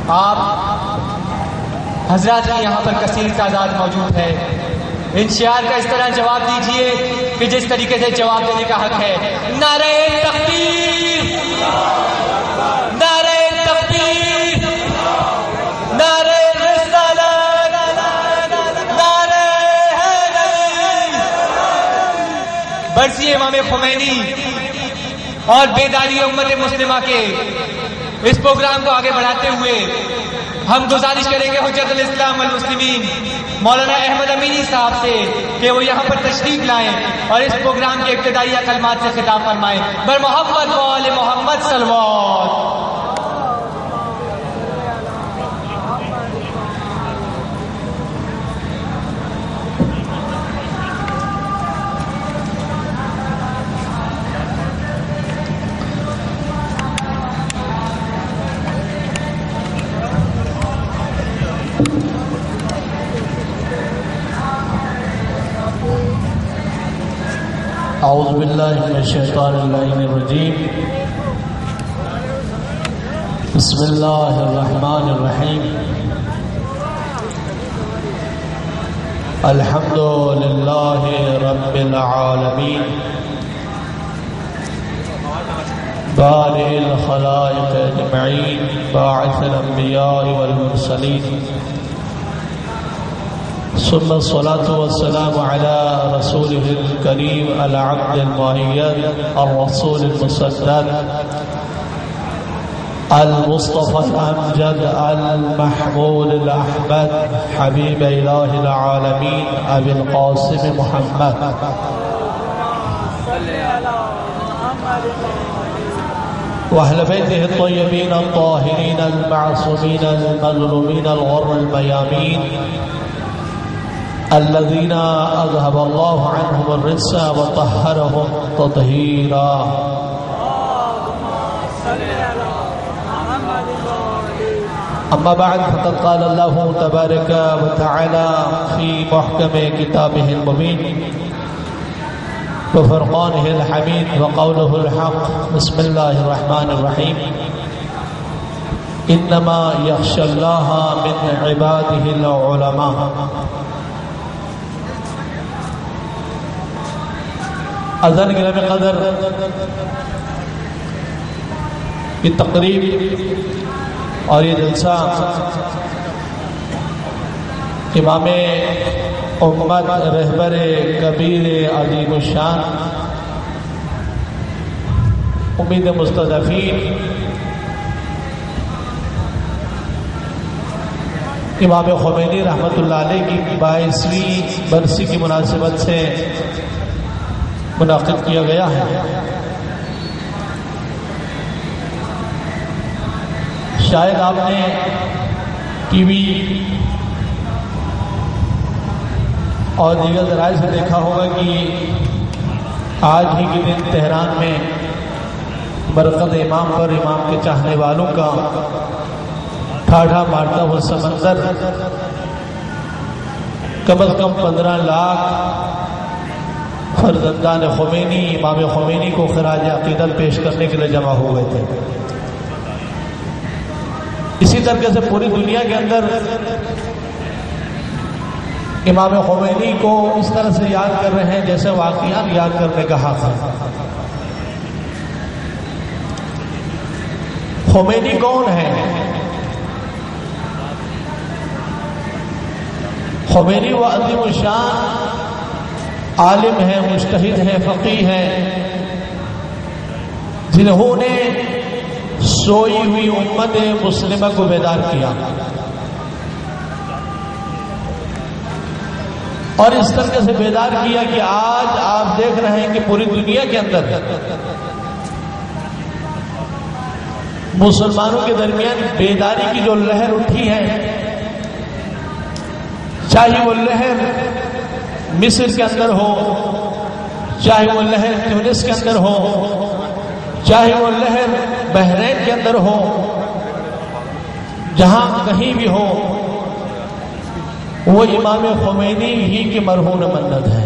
آپ حضرات کی یہاں پر کثیر تعداد موجود ہے، ان شعار کا اس طرح جواب دیجئے کہ جس طریقے سے جواب دینے کا حق ہے۔ نعرہ تکبیر، نعرہ تکبیر، نعرہ رسالت، نعرہ حیدری۔ برسی امام خمینی اور بیداری امت مسلمہ کے اس پروگرام کو آگے بڑھاتے ہوئے ہم گزارش کریں گے حجت الاسلام والمسلمین مولانا احمد امینی صاحب سے کہ وہ یہاں پر تشریف لائیں اور اس پروگرام کے ابتدائی کلمات سے خطاب فرمائیں۔ بر محمد و آل محمد صلوات۔ اعوذ باللہ من الشیطان اللعین الرجیم، بسم اللہ الرحمن الرحیم، الحمد للہ رب العالمین، بارئ الخلائق اجمعین، باعث الانبیاء والمرسلین، ثم الصلاة والسلام على رسوله الكريم العبد المؤيد الرسول المسدد المصطفى الأمجد المحمود الأحمد حبيب إله العالمين أبي القاسم محمد وأهل بيته الطيبين الطاهرين المعصومين المظلومين الغر الميامين الذين أذهب الله عنهم الرجس وطهرهم تطهيرا. أما بعد فقد قال الله تبارك وتعالى في محكم كتابه المبين وفرقانه الحميد وقوله الحق، بسم الله الرحمن الرحيم، إنما يخشى الله من عباده العلماء. اذان گرامی قدر یہ تقریب اور یہ جلسہ امام امت رہبر کبیر عظیم الشان امید مستضعفین امام خمینی رحمۃ اللہ علیہ کی 22ویں برسی کی مناسبت سے منعقد کیا گیا ہے. شاید آپ نے ٹی وی اور دیگر ذرائع سے دیکھا ہوگا کہ آج ہی کے دن تہران میں مرکز امام پر امام کے چاہنے والوں کا ٹھاٹھا مارتا ہوا سمندر کم از کم 15 لاکھ فرزندان خمینی امام خمینی کو خراج عقیدت پیش کرنے کے لیے جمع ہو گئے تھے. اسی طریقے سے پوری دنیا کے اندر امام خمینی کو اس طرح سے یاد کر رہے ہیں جیسے واقعات یاد کرنے کا حق ہے. خمینی کون ہے؟ خمینی وہ عظیم الشان عالم ہے، مجتہد ہے، فقیہ ہے، جنہوں نے سوئی ہوئی امت مسلمہ کو بیدار کیا اور اس طرح سے بیدار کیا کہ آج آپ دیکھ رہے ہیں کہ پوری دنیا کے اندر مسلمانوں کے درمیان بیداری کی جو لہر اٹھی ہے، چاہے وہ لہر مصر کے اندر ہو، چاہے وہ لہر تونس کے اندر ہو، چاہے وہ لہر بحرین کے اندر ہو، جہاں کہیں بھی ہو، وہ امام خمینی ہی کی مرہون منت ہے.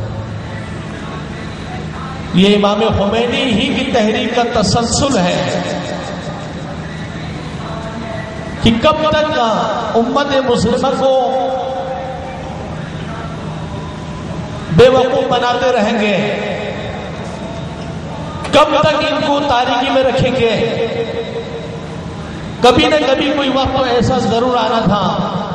یہ امام خمینی ہی کی تحریک کا تسلسل ہے. کہ کب تک امت مسلمہ کو بے وقوف بناتے رہیں گے، کب تک ان کو تاریکی میں رکھیں گے؟ کبھی نہ کبھی کوئی وقت ایسا ضرور آنا تھا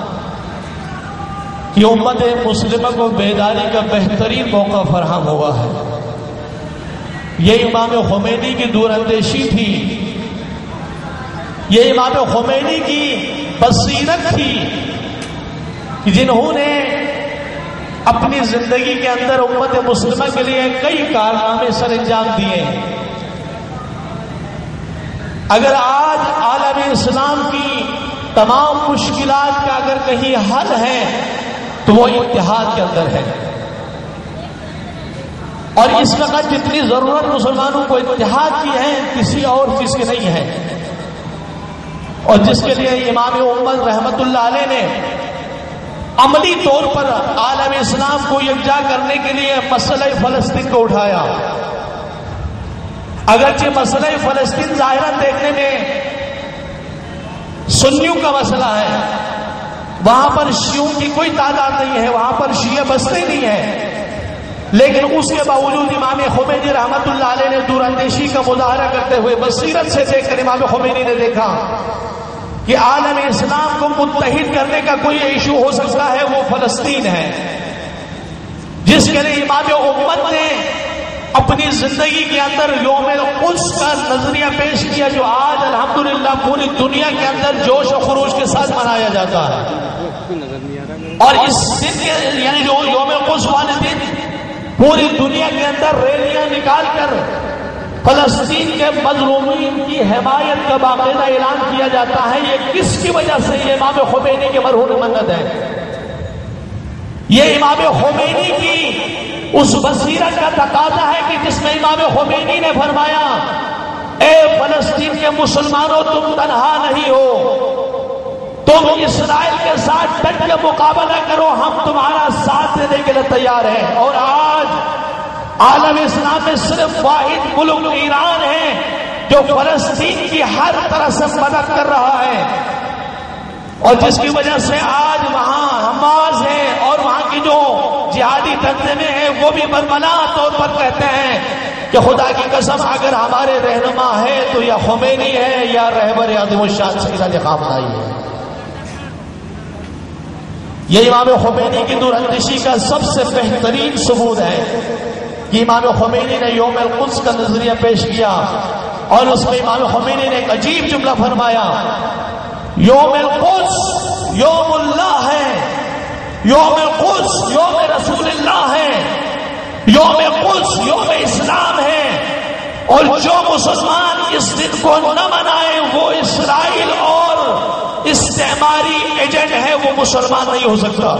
کہ امت مسلمہ کو بیداری کا بہترین موقع فراہم ہوا ہے۔ یہ امام خمینی کی دور اندیشی تھی، یہ امام خمینی کی بصیرت تھی کہ جنہوں نے اپنی زندگی کے اندر امت مسلمہ کے لیے کئی کارنامے سر انجام دیے۔ اگر آج عالم اسلام کی تمام مشکلات کا اگر کہیں حل ہے تو وہ اتحاد کے اندر ہے، اور اس وقت جتنی ضرورت مسلمانوں کو اتحاد کی ہے کسی اور چیز کی نہیں ہے، اور جس کے لیے امام امت رحمت اللہ علیہ نے عملی طور پر عالم اسلام کو یکجا کرنے کے لیے مسئلہ فلسطین کو اٹھایا۔ اگرچہ مسئلہ فلسطین ظاہراً دیکھنے میں سنیوں کا مسئلہ ہے، وہاں پر شیعوں کی کوئی تعداد نہیں ہے، وہاں پر شیعہ بستے نہیں ہیں، لیکن اس کے باوجود امام خمینی رحمت اللہ علیہ نے دور اندیشی کا مظاہرہ کرتے ہوئے بصیرت سے دیکھ کر امام خمینی نے دیکھا کہ عالم اسلام کو متحد کرنے کا کوئی ایشو ہو سکتا ہے، وہ فلسطین ہے، جس کے لیے امام امت نے اپنی زندگی کے اندر یوم القدس کا نظریہ پیش کیا، جو آج الحمدللہ پوری دنیا کے اندر جوش و خروش کے ساتھ منایا جاتا ہے۔ اور اس دن کے یعنی جو یوم القدس والے دن پوری دنیا کے اندر ریلیاں نکال کر فلسطین کے مظلومین کی حمایت کا باقاعدہ اعلان کیا جاتا ہے۔ یہ کس کی وجہ سے؟ یہ امام خمینی کے مرہون منت ہے، یہ امام خمینی کی اس بصیرت کا تقاضا ہے کہ جس میں امام خمینی نے فرمایا، اے فلسطین کے مسلمانوں تم تنہا نہیں ہو، تم اسرائیل کے ساتھ ڈٹ کے مقابلہ کرو، ہم تمہارا ساتھ دینے کے لیے تیار ہیں۔ اور آج عالم اسلام میں صرف واحد ملک ایران ہے جو فلسطین کی ہر طرح سے مدد کر رہا ہے، اور جس کی وجہ سے آج وہاں حماس ہے اور وہاں کی جو جہادی تنظیمیں ہیں وہ بھی برملا طور پر کہتے ہیں کہ خدا کی قسم اگر ہمارے رہنما ہے تو یا خمینی ہے یا رہبر عظیم الشان سید علی خامنہئی ہے۔ یہ امام خمینی کی دور اندیشی کا سب سے بہترین ثبوت ہے کہ امام خمینی نے یوم القدس کا نظریہ پیش کیا، اور اس میں امام خمینی نے ایک عجیب جملہ فرمایا، یوم القدس یوم اللہ ہے، یوم القدس یوم رسول اللہ ہے، یوم القدس یوم اسلام ہے، اور جو مسلمان اس دن کو نہ منائے وہ اسرائیل اور استعماری ایجنٹ ہے، وہ مسلمان نہیں ہو سکتا۔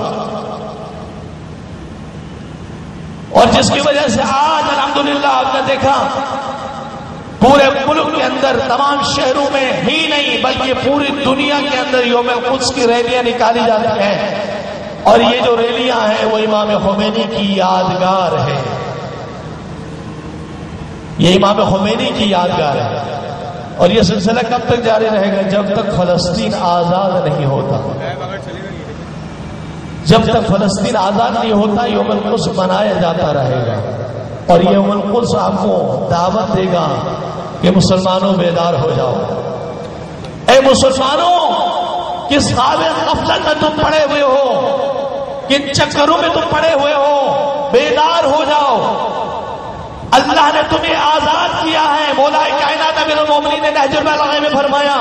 اور جس کی وجہ سے آج الحمدللہ آپ نے دیکھا پورے ملک کے اندر تمام شہروں میں ہی نہیں بلکہ پوری دنیا کے اندر یوم القدس کی ریلیاں نکالی جاتی ہیں، اور یہ جو ریلیاں ہیں وہ امام خمینی کی یادگار ہے، یہ امام خمینی کی یادگار ہے۔ اور یہ سلسلہ کب تک جاری رہے گا؟ جب تک فلسطین آزاد نہیں ہوتا، جب تک فلسطین آزاد نہیں ہوتا یوم القدس منایا جاتا رہے گا، اور یہ یوم القدس آپ کو دعوت دے گا کہ مسلمانوں بیدار ہو جاؤ، اے مسلمانوں کس خواب غفلت میں تم پڑے ہوئے ہو، کن چکروں میں تم پڑے ہوئے ہو، بیدار ہو جاؤ، اللہ نے تمہیں آزاد کیا ہے۔ مولا کائنات امیر المومنین نے نہج البلاغہ میں فرمایا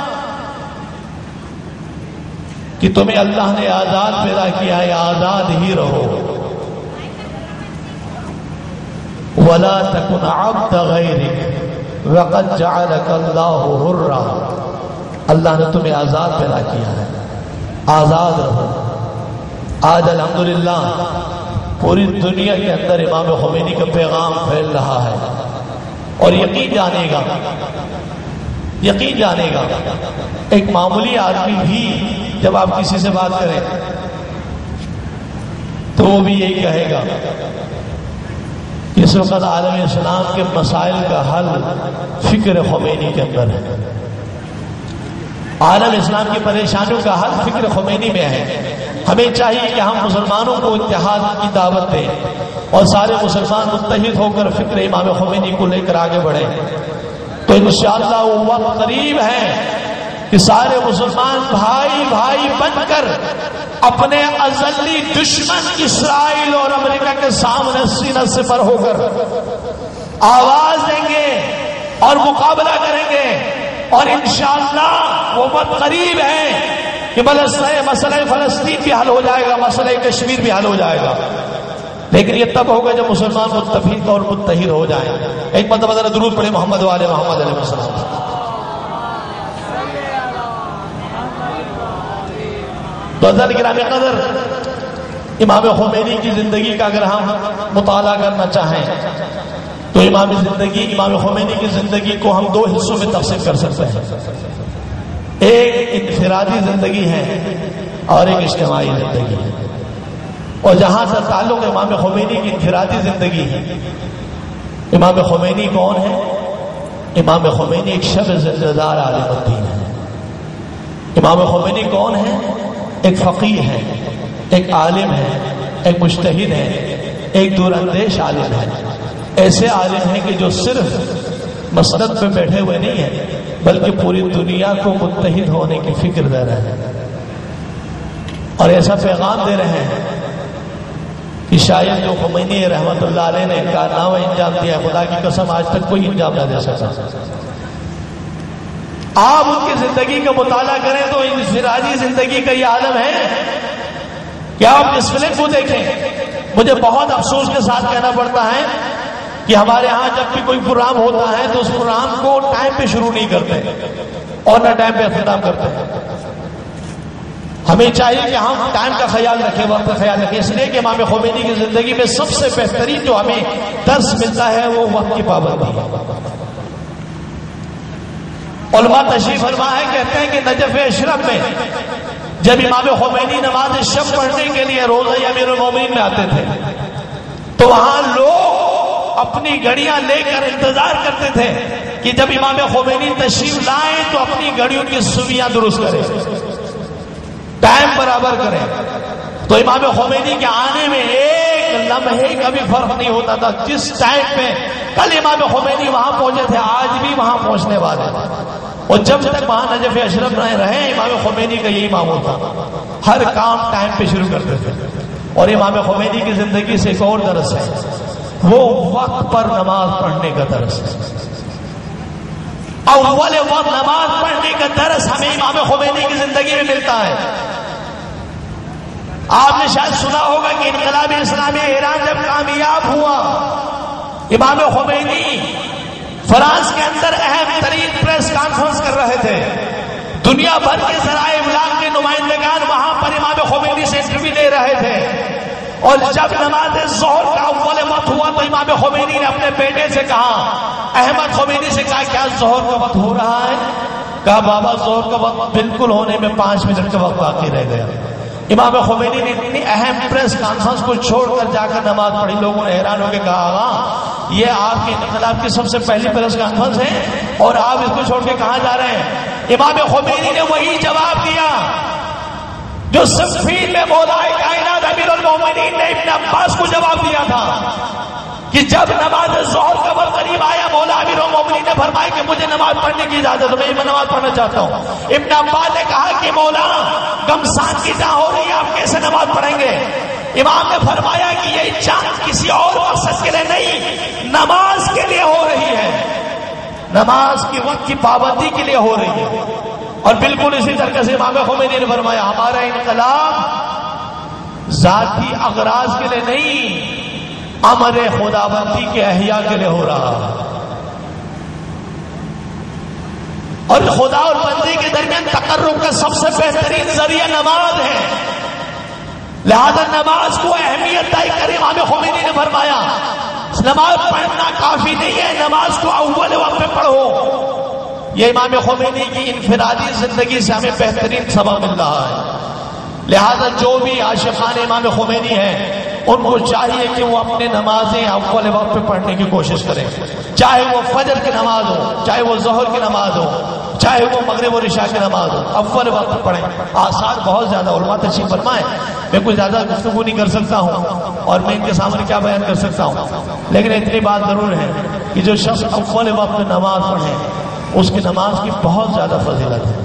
کہ تمہیں اللہ نے آزاد پیدا کیا ہے، آزاد ہی رہو، وَلَا تَكُنْ عَبْدَ غَيْرِكَ وَقَدْ جَعَلَكَ اللَّهُ حُرًّا، اللہ نے تمہیں آزاد پیدا کیا ہے، آزاد رہو۔ آج الحمدللہ پوری دنیا کے اندر امام خمینی کا پیغام پھیل رہا ہے، اور یقین جانے گا ایک معمولی آدمی بھی جب آپ کسی سے بات کریں تو وہ بھی یہی کہے گا کہ اس وقت عالم اسلام کے مسائل کا حل فکر خمینی کے اندر ہے، عالم اسلام کی پریشانیوں کا حل فکر خمینی میں ہے. ہمیں چاہیے کہ ہم مسلمانوں کو اتحاد کی دعوت دیں اور سارے مسلمان متحد ہو کر فکر امام خمینی کو لے کر آگے بڑھیں. تو انشاءاللہ وہ وقت قریب ہے کہ سارے مسلمان بھائی بھائی بن کر اپنے ازلی دشمن اسرائیل اور امریکہ کے سامنے سینہ سپر ہو کر آواز دیں گے اور مقابلہ کریں گے. اور انشاءاللہ وہ وقت قریب ہے کہ مسئلہ فلسطین بھی حل ہو جائے گا، مسئلہ کشمیر بھی حل ہو جائے گا. لیکن یہ تب ہوگا جب مسلمان متفق اور متحد ہو جائیں. ایک مرتبہ ذرا درود پڑھے محمد والے محمد علیہ السلام. تو حضرت گرامی قدر، امام خمینی کی زندگی کا اگر ہم مطالعہ کرنا چاہیں تو امام خمینی کی زندگی کو ہم دو حصوں میں تقسیم کر سکتے ہیں. ایک انفرادی زندگی ہے اور ایک اجتماعی زندگی ہے. اور جہاں سے تعلق امام خمینی کی انفرادی زندگی ہے، امام خمینی کون ہے؟ امام خمینی ایک شب زندہ دار عالم الدین ہے. امام خمینی کون ہے؟ ایک فقیہ ہے، ایک عالم ہے، ایک مجتہد ہے، ایک دور اندیش عالم ہے. ایسے عالم ہیں کہ جو صرف مسند پہ بیٹھے ہوئے نہیں ہیں بلکہ پوری دنیا کو متحد ہونے کی فکر دے رہے ہیں اور ایسا پیغام دے رہے ہیں کہ شاید جو خمینی رحمت اللہ علیہ نے کارنامہ انجام دیا، خدا کی قسم آج تک کوئی انجام نہ دے سکا. آپ ان کی زندگی کا مطالعہ کریں تو انفرادی زندگی کا یہ عالم ہے کہ آپ اس فلم کو دیکھیں. مجھے بہت افسوس کے ساتھ کہنا پڑتا ہے کہ ہمارے ہاں جب بھی کوئی پروگرام ہوتا ہے تو اس پروگرام کو ٹائم پہ شروع نہیں کرتے اور نہ ٹائم پہ اختتام کرتے ہیں. ہمیں چاہیے کہ ہم ٹائم کا خیال رکھیں، وقت کا خیال رکھیں. اس لیے کہ امام خمینی کی زندگی میں سب سے بہترین جو ہمیں درس ملتا ہے وہ وقت کی پابندی ہے. علماء تشریف فرما ہے، کہتے ہیں کہ نجف اشرف میں جب امام خمینی نماز شب پڑھنے کے لیے روزہ امیر المومنین میں آتے تھے تو وہاں لوگ اپنی گھڑیاں لے کر انتظار کرتے تھے کہ جب امام خمینی تشریف لائیں تو اپنی گھڑیوں کی سوئیاں درست کریں، ٹائم برابر کریں. تو امام خمینی کے آنے میں ایک لمحے کا بھی فرق نہیں ہوتا تھا. جس ٹائم پہ کل امام خمینی وہاں پہنچے تھے آج بھی وہاں پہنچنے والے تھے. اور جب تک وہاں نجف اشرف رہے امام خمینی کا یہی معمول تھا، ہر کام ٹائم پہ شروع کرتے تھے. اور امام خمینی کی زندگی سے ایک اور درس ہے، وہ وقت پر نماز پڑھنے کا درس ہے. اول وقت نماز پڑھنے کا درس ہمیں امام خمینی کی زندگی میں ملتا ہے. آپ نے شاید سنا ہوگا کہ انقلاب اسلامی ایران جب کامیاب ہوا، امام خمینی فرانس کے اندر اہم ترین پریس کانفرنس کر رہے تھے. دنیا بھر کے ذرائع ابلاغ کے نمائندگان وہاں پر امام خمینی سے انٹرویو لے رہے تھے. اور جب نماز ظہر کا اول وقت ہوا تو امام خمینی نے اپنے بیٹے سے کہا، احمد خمینی سے کہا، کیا ظہر کا وقت ہو رہا ہے؟ کہا بابا ظہر کا وقت بالکل ہونے میں 5 منٹ کا وقت باقی رہ گیا. امام خمینی نے اتنی اہم پریس کانفرنس کو چھوڑ کر جا کر نماز پڑھی. لوگوں نے حیران ہو کے کہا آقا یہ آپ کے انقلاب کی سب سے پہلی پریس کانفرنس ہے اور آپ اس کو چھوڑ کے کہاں جا رہے ہیں؟ امام خمینی نے وہی جواب دیا جو صفین میں مولا کائنات امیر المومنین نے ابن عباس کو جواب دیا تھا کہ جب نماز ظہر کا وقت قریب آیا مولا امیر المومنین نے فرمایا کہ مجھے نماز پڑھنے کی اجازت ہے، میں نماز پڑھنا چاہتا ہوں. ابن عباس نے کہا کہ مولا گمسان کی جان ہو رہی ہے، آپ کیسے نماز پڑھیں گے؟ امام نے فرمایا کہ یہ جان کسی اور مقصد کے لیے نہیں، نماز کے لیے ہو رہی ہے، نماز کی وقت کی پابندی کے لیے ہو رہی ہے. اور بالکل اسی طرح سے امام خمینی نے فرمایا ہمارا انقلاب ذاتی اغراض کے لیے نہیں، امر خداوندی کے احیاء کے لیے ہو رہا ہے. اور خدا اور بندے کے درمیان تقرب کا سب سے بہترین ذریعہ نماز ہے. لہذا نماز کو اہمیت دائی کر امام خمینی نے فرمایا نماز پڑھنا کافی نہیں ہے، نماز کو اول وقت میں پڑھو. یہ امام خمینی کی انفرادی زندگی سے ہمیں بہترین سبق مل رہا ہے. لہذا جو بھی عاشقان امام خمینی ہیں ان کو چاہیے کہ وہ اپنے نمازیں اول وقت پہ پڑھنے کی کوشش کریں، چاہے وہ فجر کی نماز ہو، چاہے وہ ظہر کی نماز ہو، چاہے وہ مغرب اور عشاء کی نماز ہو، اول وقت پڑھیں۔ آسان بہت زیادہ، علماء تشریف فرمائیں، میں کوئی زیادہ گفتگو نہیں کر سکتا ہوں اور میں ان کے سامنے کیا بیان کر سکتا ہوں، لیکن اتنی بات ضرور ہے کہ جو شخص اول وقت نماز پڑھے اس کی نماز کی بہت زیادہ فضیلت ہے،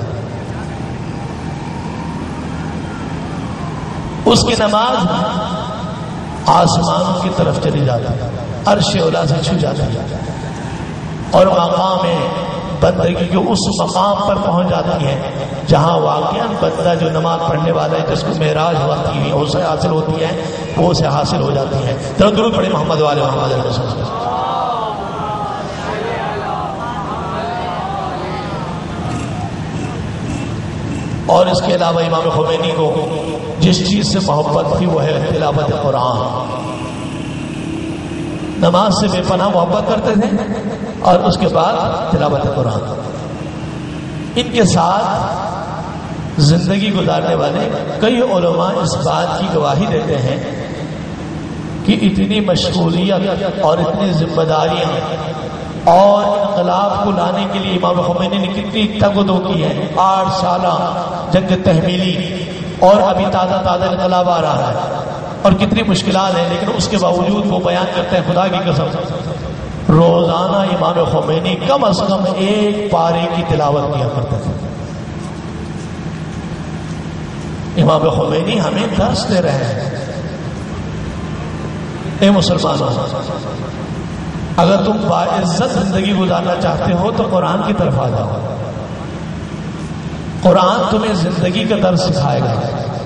اس کی نماز آسمانوں کی طرف چلی جاتی ہے، عرش اولا سے چھو جاتی ہے اور مقام بندگی کے اس مقام پر پہنچ جاتی ہے جہاں واقعاً بندہ جو نماز پڑھنے والا ہے جس کو معراج ہوتی ہے اسے حاصل ہوتی ہے، وہ اسے حاصل ہو جاتی ہے۔ درود پڑھیں محمد والے محمد علیہ وسلم۔ اور اس کے علاوہ امام خمینی کو جس چیز سے محبت تھی وہ ہے تلاوت قرآن، نماز سے بے پناہ محبت کرتے تھے اور اس کے بعد تلاوت قرآن۔ ان کے ساتھ زندگی گزارنے والے کئی علماء اس بات کی گواہی دیتے ہیں کہ اتنی مشغولیت اور اتنی ذمہ داریاں اور انقلاب کو لانے کے لیے امام خمینی نے کتنی تگ و دو کی ہے۔ 8 سالہ جنگ تحمیلی اور ابھی تازہ تازہ انقلاب آ رہا ہے اور کتنی مشکلات ہیں، لیکن اس کے باوجود وہ بیان کرتے ہیں خدا کی قسم روزانہ امام خمینی کم از کم 1 پارے کی تلاوت کیا کرتے تھے۔ امام خمینی ہمیں درس دے رہے ہیں، اے مسلمانوں، اگر تم باعزت زندگی گزارنا چاہتے ہو تو قرآن کی طرف آ جاؤ، قرآن تمہیں زندگی کا درس سکھائے گا۔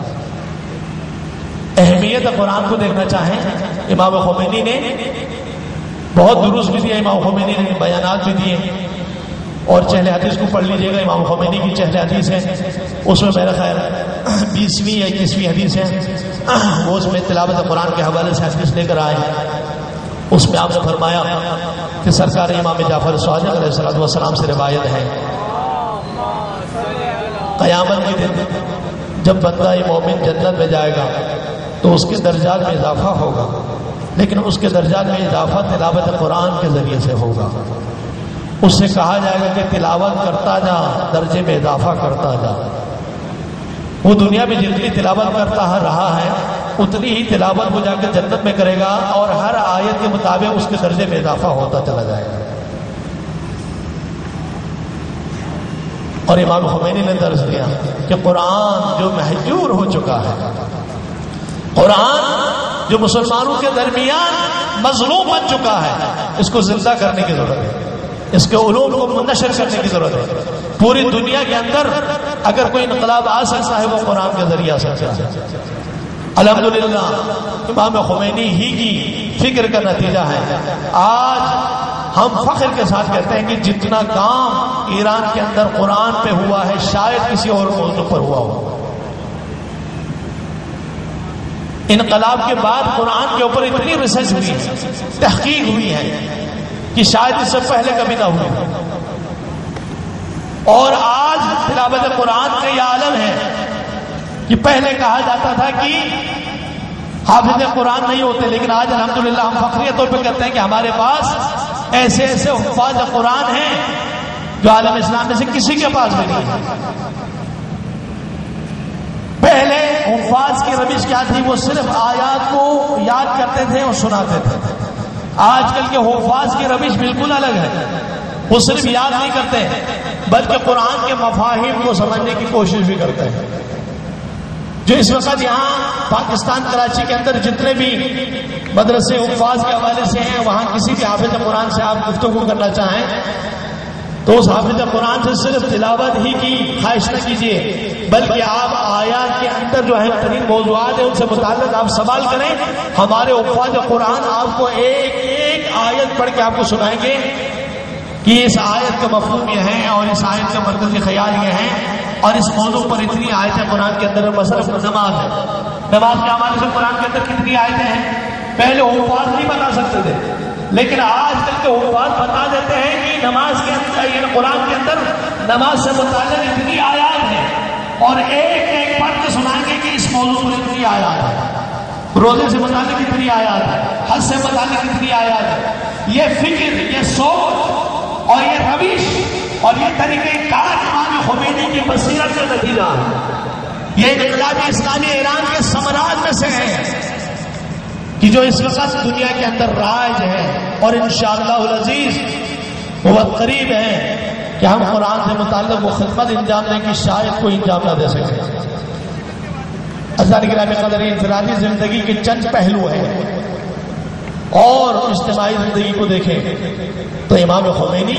اہمیت قرآن کو دیکھنا چاہیں، امام خمینی نے بہت دروس بھی دیا، امام خمینی نے بیانات بھی دیے، اور چہل حدیث کو پڑھ لیجئے گا، امام خمینی کی چہل حدیث ہے، اس میں میرا خیال 20ویں یا 21ویں حدیث ہے، وہ اس میں تلاوت قرآن کے حوالے سے حدیث لے کر آئے ہیں۔ اس میں آپ نے فرمایا کہ سرکار امام جعفر صادق علیہ السلام سے روایت ہے، قیامت کے دن جب بندہ مومن جنت میں جائے گا تو اس کے درجات میں اضافہ ہوگا، لیکن اس کے درجات میں اضافہ تلاوت قرآن کے ذریعے سے ہوگا۔ اس سے کہا جائے گا کہ تلاوت کرتا جا، درجے میں اضافہ کرتا جا۔ وہ دنیا میں جتنی تلاوت کرتا رہا ہے اتنی ہی تلاوت وہ جا کے جنت میں کرے گا اور ہر آیت کے مطابق اس کے درجے میں اضافہ ہوتا چلا جائے گا۔ اور امام خمینی نے درس دیا کہ قرآن جو مہجور ہو چکا ہے، قرآن جو مسلمانوں کے درمیان مظلوم بن چکا ہے، اس کو زندہ کرنے کی ضرورت ہے، اس کے علوم کو نشر کرنے کی ضرورت ہے۔ پوری دنیا کے اندر اگر کوئی انقلاب آ سکتا ہے وہ قرآن کے ذریعے آ سکتا ہے۔ الحمدللہ امام خمینی ہی کی فکر کا نتیجہ ہے آج ہم فخر کے ساتھ کہتے ہیں کہ جتنا کام ایران کے اندر قرآن پہ ہوا ہے شاید کسی اور موضوع پر ہوا ہو۔ انقلاب کے بعد قرآن کے اوپر اتنی ریسرچ ہوئی ہے، تحقیق ہوئی ہے کہ شاید اس سے پہلے کبھی نہ ہوئی، اور آج تلاوت قرآن کا یہ عالم ہے کہ پہلے کہا جاتا تھا کہ حافظ قرآن نہیں ہوتے، لیکن آج الحمدللہ ہم فخریہ طور پہ کہتے ہیں کہ ہمارے پاس ایسے ایسے حفاظ قرآن ہیں جو عالم اسلام میں سے کسی کے پاس بھی نہیں ہے۔ پہلے حفاظ کی روش کیا تھی؟ وہ صرف آیات کو یاد کرتے تھے اور سناتے تھے۔ آج کل کے حفاظ کی روش بالکل الگ ہے، وہ صرف یاد نہیں کرتے بلکہ قرآن کے مفاہیم کو سمجھنے کی کوشش بھی کرتے ہیں۔ جو اس وقت یہاں پاکستان کراچی کے اندر جتنے بھی مدرسے حفاظ کے حوالے سے ہیں، وہاں کسی بھی حافظ قرآن سے آپ گفتگو کرنا چاہیں تو اس حافظ قرآن سے صرف تلاوت ہی کی خواہش نہ کیجیے، بلکہ آپ آیات کے اندر جو اہم ترین موضوعات ہیں ان سے متعلق آپ سوال کریں۔ ہمارے حفاظ قرآن آپ کو ایک ایک آیت پڑھ کے آپ کو سنائیں گے کہ اس آیت کا مفہوم یہ ہے اور اس آیت کا مرکزی خیال یہ ہے، اور اس موضوع پر اتنی آیتیں قرآن کے اندر مثلا نماز ہے، نماز کے حوالے سے قرآن کے اندر کتنی آیتیں ہیں، پہلے حفاظ نہیں بتا سکتے تھے، لیکن آج کل کے حفاظ بتا دیتے ہیں کہ نماز کے اندر یعنی قرآن کے اندر نماز سے متعلق اتنی آیات ہیں، اور ایک ایک پڑھ کے سنائیں گے کہ اس موضوع پر اتنی آیات ہے۔ روزے سے متعلق کتنی آیات ہے، حج سے متعلق کتنی آیات ہے. یہ فکر، یہ سوچ اور یہ روش اور یہ طریقہ کار امام خمینی کی بصیرت کا نتیجہ ہے. یہ انقلاب اسلامی ایران کے ثمرات میں سے ہے کہ جو اس وقت دنیا کے اندر رائج ہے، اور انشاءاللہ العزیز بہت قریب ہے کہ ہم قرآن سے متعلق وہ خدمت انجام دیں کہ شاید کوئی انجام نہ دے سکے. حضرات گرامی قدر، انفرادی زندگی کے چند پہلو ہیں اور اجتماعی زندگی کو دیکھیں تو امام خمینی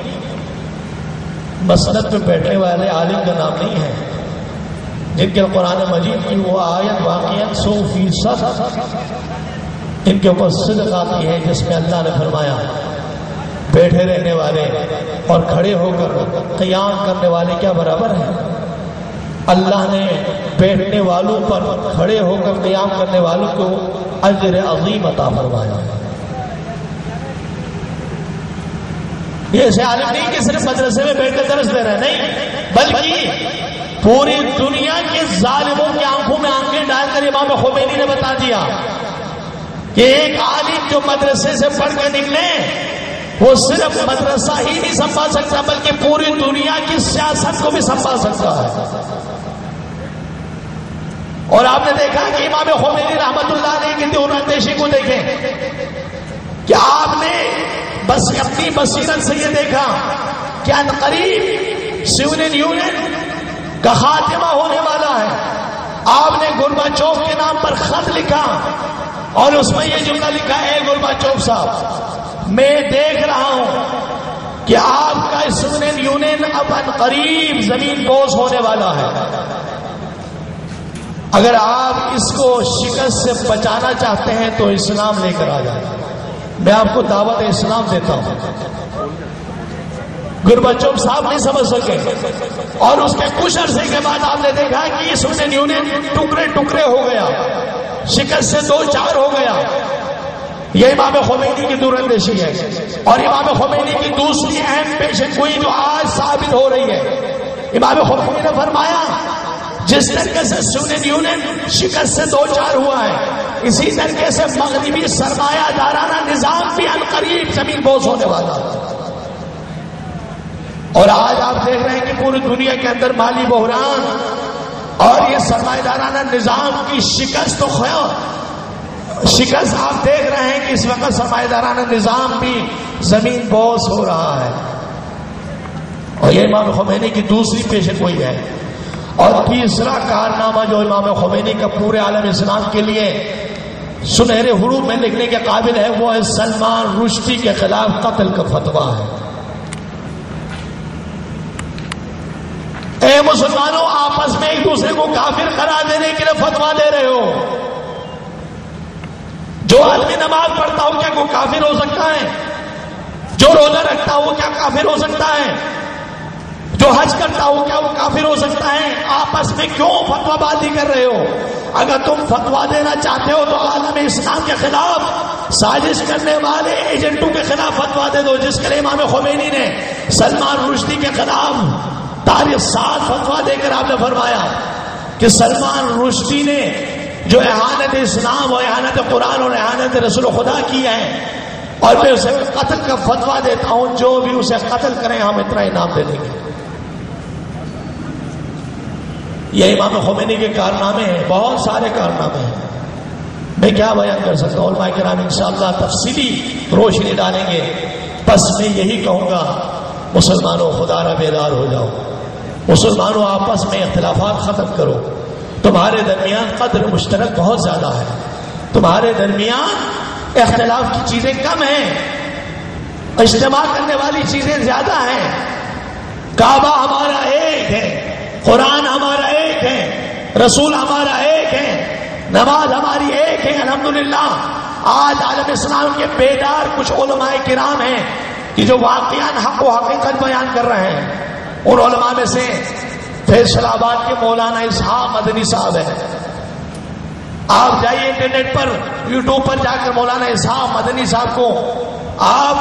مسند پہ بیٹھنے والے عالم کا نام نہیں ہے جن کے قرآن مجید کی وہ آیت واقعیت 100% ان کے اوپر صدق آتی ہے جس میں اللہ نے فرمایا بیٹھے رہنے والے اور کھڑے ہو کر قیام کرنے والے کیا برابر ہیں. اللہ نے بیٹھنے والوں پر کھڑے ہو کر قیام کرنے والوں کو اجر عظیم عطا فرمایا ہے. یہ ایسے عالم نہیں کہ صرف مدرسے میں بیٹھ کر درس دے رہے، نہیں، بلکہ پوری دنیا کے ظالموں کی آنکھوں میں آنکھیں ڈال کر امام خمینی نے بتا دیا کہ ایک عالم جو مدرسے سے پڑھ کے نکلے وہ صرف مدرسہ ہی نہیں سنبھال سکتا بلکہ پوری دنیا کی سیاست کو بھی سنبھال سکتا ہے. اور آپ نے دیکھا کہ امام خمینی رحمت اللہ علیہ کی دور اندیشی کو دیکھیں کہ آپ نے بس اپنی بصیرت سے یہ دیکھا کہ عنقریب سیونین یونین کا خاتمہ ہونے والا ہے. آپ نے گورباچوف کے نام پر خط لکھا اور اس میں یہ جملہ لکھا ہے، اے گورباچوف صاحب، میں دیکھ رہا ہوں کہ آپ کا سیونین یونین اب عنقریب زمین بوس ہونے والا ہے. اگر آپ اس کو شکست سے بچانا چاہتے ہیں تو اسلام لے کر آ جائیں. میں آپ کو دعوت اسلام دیتا ہوں. گورباچوف صاحب نہیں سمجھ سکے اور اس کے کچھ عرصے کے بعد آپ نے دیکھا کہ اس میں یونین ٹکڑے ٹکڑے ہو گیا، شکست سے 2-4 ہو گیا. یہ امام خمینی کی دور اندیشی ہے. اور امام خمینی کی دوسری اہم پیشن گوئی جو آج ثابت ہو رہی ہے، امام خمینی نے فرمایا جس طریقے سے سیونین یونین شکست سے 2-4 ہوا ہے، اسی طریقے سے مغربی سرمایہ دارانہ نظام بھی عنقریب زمین بوس ہونے والا. اور آج آپ دیکھ رہے ہیں کہ پوری دنیا کے اندر مالی بحران اور یہ سرمایہ دارانہ نظام کی شکست تو شکست آپ دیکھ رہے ہیں کہ اس وقت سرمایہ دارانہ نظام بھی زمین بوس ہو رہا ہے. اور یہ امام خمینی کی دوسری پیشن گوئی ہے. اور تیسرا کارنامہ جو امام خمینی کا پورے عالم اسلام کے لیے سنہرے حروف میں لکھنے کے قابل ہے وہ ہے سلمان رشدی کے خلاف قتل کا فتویٰ ہے. اے مسلمانوں، آپس میں ایک دوسرے کو کافر قرار دینے کے لیے فتویٰ دے رہے ہو. جو آدمی نماز پڑھتا ہو کیا وہ کافر ہو سکتا ہے؟ جو روزہ رکھتا ہو کیا کافر ہو سکتا ہے؟ جو حج کرتا ہو کیا وہ کافر ہو سکتا ہے؟ آپس میں کیوں فتویٰ بازی کر رہے ہو؟ اگر تم فتویٰ دینا چاہتے ہو تو عالم اسلام کے خلاف سازش کرنے والے ایجنٹوں کے خلاف فتویٰ دے دو، جس کے لیے امام خمینی نے سلمان رشدی کے خلاف تاریخ 7 فتویٰ دے کر آپ نے فرمایا کہ سلمان رشدی نے جو احانت اسلام اور احانت قرآن اور احانت رسول خدا کی ہے، اور میں اسے قتل کا فتویٰ دیتا ہوں، جو بھی اسے قتل کریں ہم اتنا انعام دے دیں گے. یہ امام خمینی کے کارنامے ہیں، بہت سارے کارنامے ہیں. میں کیا بیان کر سکتا ہوں، علماء کرام انشاءاللہ تفصیلی روشنی ڈالیں گے. بس میں یہی کہوں گا، مسلمانوں خدا را بیدار ہو جاؤ. مسلمانوں آپس میں اختلافات ختم کرو. تمہارے درمیان قدر مشترک بہت زیادہ ہے، تمہارے درمیان اختلاف کی چیزیں کم ہیں، اجتماع کرنے والی چیزیں زیادہ ہیں. کعبہ ہمارا ایک ہے، قرآن ہمارا ایک ہے، رسول ہمارا ایک ہے، نماز ہماری ایک ہے. الحمدللہ آج عالم اسلام کے بیدار کچھ علماء کرام ہیں کہ جو واقعاً حق و حقیقت بیان کر رہے ہیں. ان علماء میں سے فیصلہ آباد کے مولانا اسحاق مدنی صاحب ہیں. آپ جائیے انٹرنیٹ پر، یوٹیوب پر جا کر مولانا اسحاق مدنی صاحب کو آپ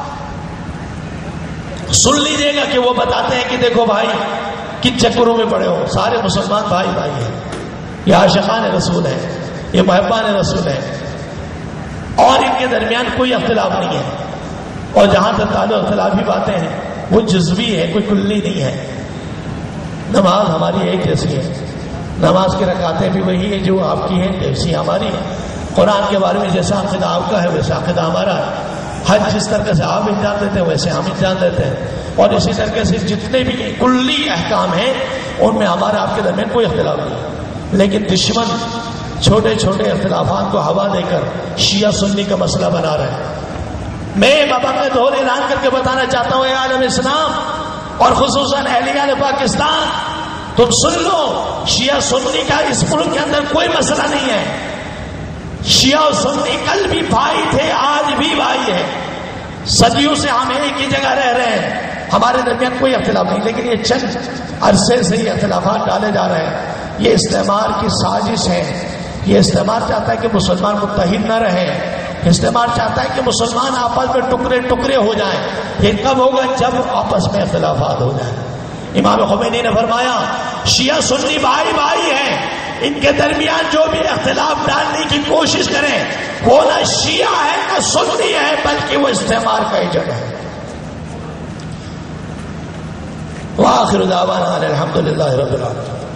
سن لیجیے گا کہ وہ بتاتے ہیں کہ دیکھو بھائی کن چکروں میں پڑے ہو. سارے مسلمان بھائی بھائی ہیں، یہ عاشقان رسول ہیں. یہ محبان رسول ہیں اور ان کے درمیان کوئی اختلاف نہیں ہے. اور جہاں تک تعلق اختلافی باتیں ہیں وہ جزوی ہے، کوئی کلی نہیں ہے. نماز ہماری ایک جیسی ہے، نماز کی رکعتیں بھی وہی ہے جو آپ کی ہیں جیسی ہماری ہے. قرآن کے بارے میں جیسا عقیدہ آپ کا ہے ویسا عقیدہ ہمارا ہے. حج جس طرح سے آپ انجام دیتے ہیں ویسے ہم انجام دیتے ہیں. اور اسی طریقے سے جتنے بھی کلی احکام ہیں ان میں ہمارا آپ کے درمیان کوئی اختلاف نہیں. لیکن دشمن چھوٹے چھوٹے اختلافات کو ہوا دے کر شیعہ سنی کا مسئلہ بنا رہے ہیں. میں بابا کا دور اعلان کر کے بتانا چاہتا ہوں اے عالم اسلام اور خصوصاً اہلیان پاکستان، تم سن لو، شیعہ سنی کا اس ملک کے اندر کوئی مسئلہ نہیں ہے. شیعہ و سنی کل بھی بھائی تھے، آج بھی بھائی ہے. صدیوں سے ہم ایک ہی جگہ رہ رہے ہیں، ہمارے درمیان کوئی اختلاف نہیں. لیکن یہ چند عرصے سے یہ اختلافات ڈالے جا رہے ہیں. یہ استعمار کی سازش ہے. یہ استعمار چاہتا ہے کہ مسلمان متحد نہ رہیں. استعمار چاہتا ہے کہ مسلمان آپس میں ٹکڑے ٹکڑے ہو جائیں. یہ کب ہوگا؟ جب آپس میں اختلافات ہو جائیں. امام خمینی نے فرمایا شیعہ سنی بھائی بھائی ہیں، ان کے درمیان جو بھی اختلاف ڈالنے کی کوشش کریں وہ نہ شیعہ ہے نہ سنی ہے بلکہ وہ استعمار کا ایجنٹ ہے. وآخر دعوانا الحمدللہ رب العالمین.